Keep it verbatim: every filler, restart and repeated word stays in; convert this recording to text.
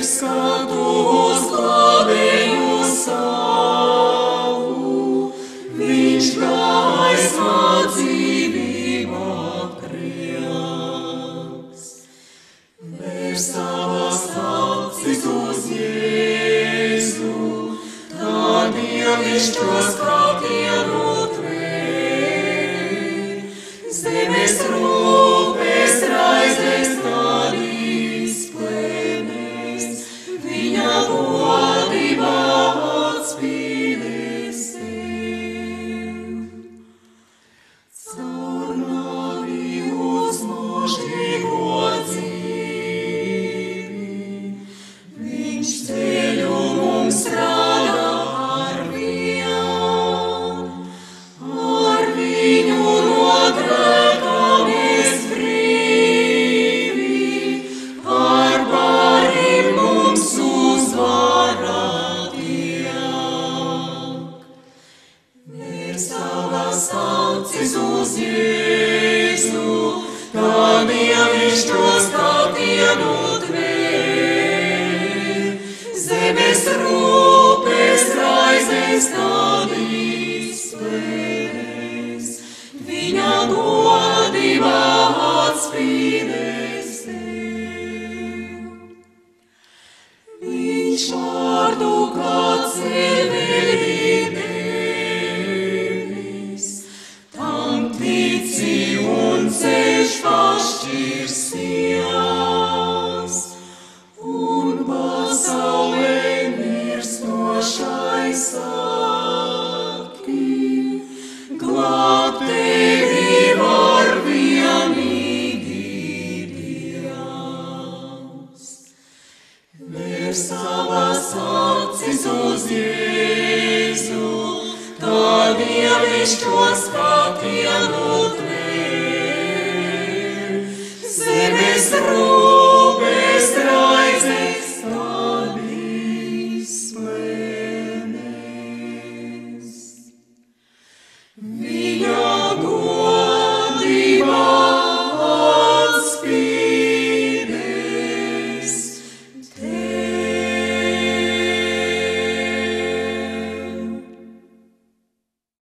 skatu uz glābēju savu, viņš gaismā dzīvību apkrieks. Vēr savas acis uz Jēzu, tā dievišķos kātienu tvēr, zemes rūpes raizes tādīs plēnēs, viņa godībā atspīdēs tev. Caur nāvi uz mūžīgo dzīvi, viņš ceļu mums rāda ar vienu, ar viņu no grēka mēs brīvi, ar barīm mums uzvara tiek. Vēr savas acis uz Jēzu, tā dievišķos kātienu tvēr, zemes rūpes raizes tādīs plēnēs, viņa godībā atspīdēs tev. Viņš vārdu kā ceļvedī devis, tam tici un ceļš pašķirsījās, un pasaulē mirstošai saki, glābt tevi var vienīgi Dievs. Vēr savas acis uz Jēzu, tā dievišķos kātienu